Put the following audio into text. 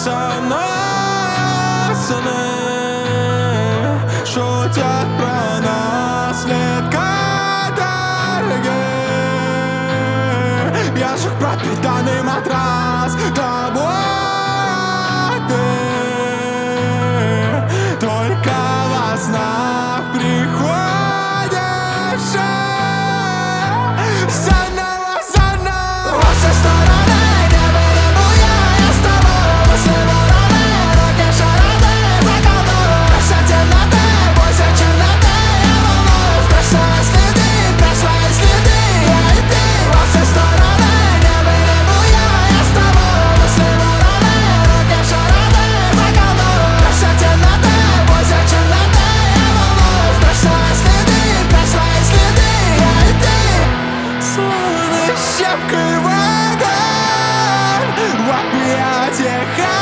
со мной сны шутят про нас след каторги. Я жег пропитанный матрас тобой, а ты только во снах приходишь заново, заново. Во все стороны небо я с тобой. Мысли вороны, руки шароны, заколдуй все темноты, бойся черноты. Я волнуюсь, прячь свои следы, прячь свои следы, я и ты. Во все стороны небо я с тобой. Мысли вороны, руки шароны, заколдуй все темноты, бойся черноты. Я волнуюсь, прячь свои следы, прячь свои следы, я и ты. Словно щепкой в огонь в объятиях